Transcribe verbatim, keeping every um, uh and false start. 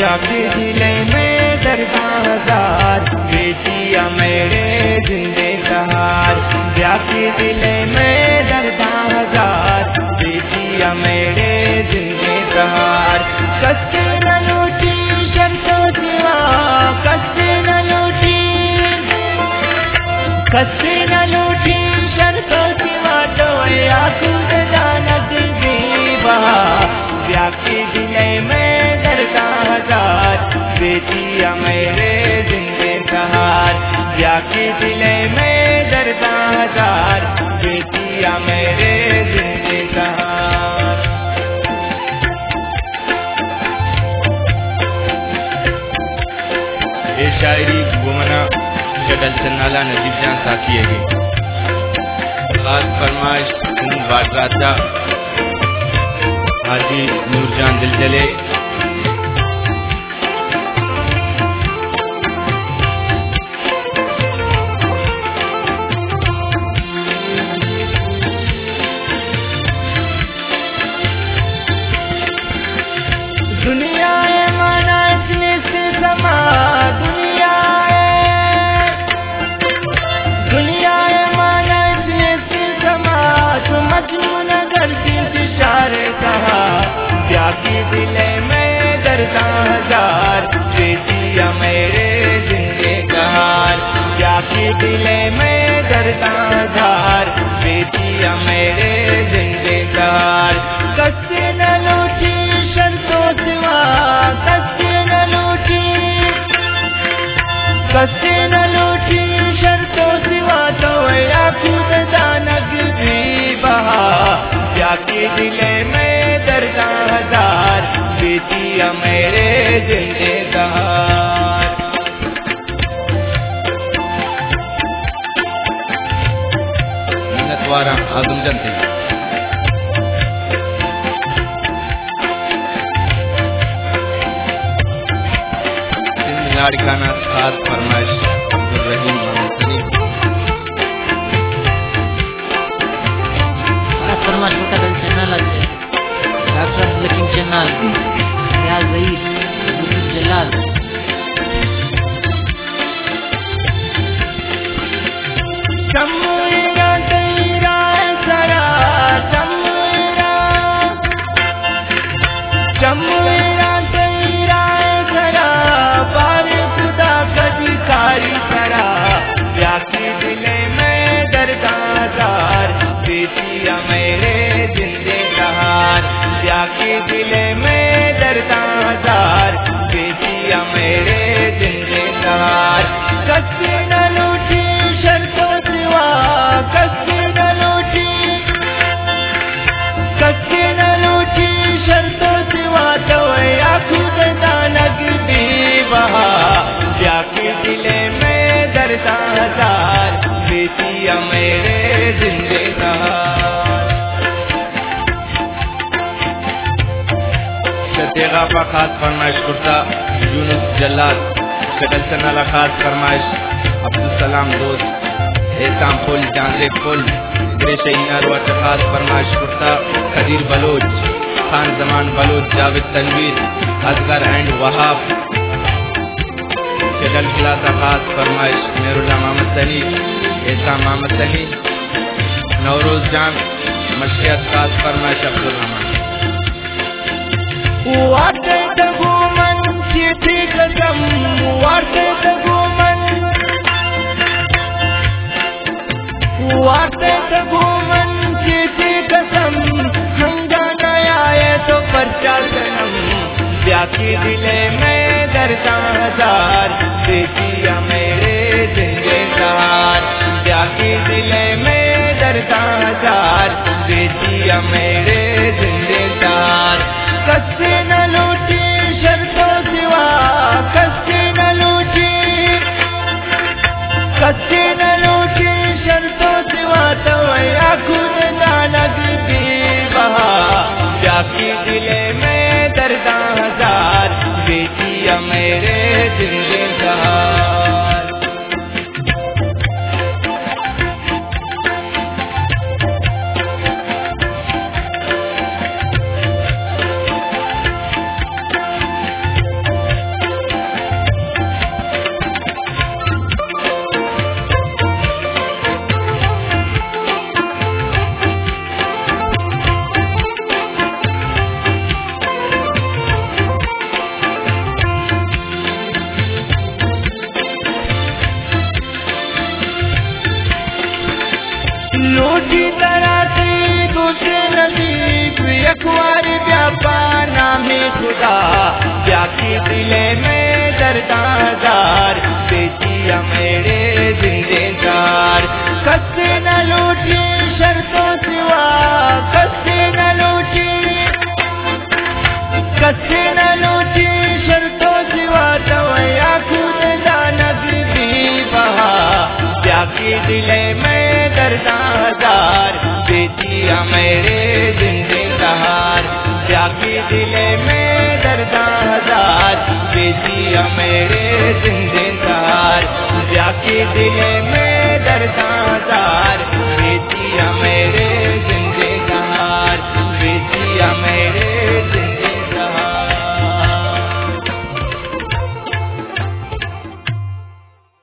जाके दिले में दर्दा हजार बेटिया मेरे जिंदे सहार जाके दिले में दर्दा हजार बेटिया मेरे जिंदे सहार कस्ते न लूटी शर्तों सिवा कस्ते न लूटी कस्ते न लूटी शर्तों सिवा तो या खुद जानत दीवा जाके दिले में दर्दा हजार बेटिया मेरे जिंदे सहार जाके दिले में दर्दा हजार बेटिया मेरे जिंदे सहार। ये शायरी गुमना जगल से नाला नजीब जान साथी है खास फरमाइश बादराजा हाजी नूरजान दिलजले दुनिया माना इसने से समा दुनिया दुनिया माना इसने से समा तो मजनून करती इशारे कहा जाके दिले में दर्दा हजार बेटिया मेरे जिंदे कहार जाके दिले में दर्दा हजार बेटिया मेरे जिंदे कहार कस्ते न लूटी शर्तों सिवा कस्ते न लूटी कस्ते न लूटी शर्तों सिवा तो या खुद दानक भी बहा जाके दिले में दर्दा हजार बेटिया मेरे जिंदे सहार। मिन्नतवारा आजम जनते लाड़काना खास फरमाइश अब्दुल रहीम फरमाइश होता चैनल है डॉक्टर लकीम चैनल रियाज रईस यूसुफ जलाल चमुरा तेरा सरा चमुरा चमुरा तेरा सरा बार खुदा कभी कारी सरा जाके दिले में दर्दा हजार बेटिया मेरे जिंदे सहार जाके दिले में दर्दा हजार बेटिया मेरे जिंदे सहार कस्ते न लूटी शर्तों सिवा कस्ते न लूटी कस्ते न लूटी शर्तों सिवा तो या खुद दानक भी बहा जाके दिले में दर्दा हजार बेटिया मेरे जिंदे सहार। शतेगा का खास फरमाइश कुर्ता यूनुस जल्लाद शकल सनाला खास फरमाइश अब्दुल सलाम दोस्त एहसाम फुल चांदे फुल खास फरमाइश कुर्ता खदीर बलोच खान जमान बलोच जावेद तनवीर असगर एंड वहाब शकल खिलासा खास फरमाइश मेरुल्ला मोहम्मद सनी एहसाम मोहम्मद सनी नौरोज जान मशकियत खास फरमाइश अब्दुल रहमान वाटे तगुमन चिठी कसम वाटे तगुमन वाटे तगुमन चिठी कसम हंगाना आए तो पर्चा सनम जाके दिले में दर्दा हजार बेटिया मेरे जिंदे सहार जाके दिले में दर्दा हजार बेटिया मेरे जिंदे सहार कस्ते न लूटी शर्तों सिवा कस्ते न लूटी कस्ते न लूटी शर्तों सिवा तो या खुद दानक भी बहा जाके दिले में दर्दा हजार बेटिया मेरे जिंदे सहार। तरह की दूसरे नसीब अखबार व्यापा नामे खुदा जाकी दिले में दर्दादार बेचिया मेरे जिंदेदार कस्से न लूटी शर्तों सिवा कस्से न लूटी कस्से न लूटी शर्तों सिवा तवया खुद दानब भी बहा जाकी दिले में दर्दादार बेचिया मेरे जिंदेदार जाकी दिले में दर्दादार बेचिया मेरे जिंदेदार जाकी दिले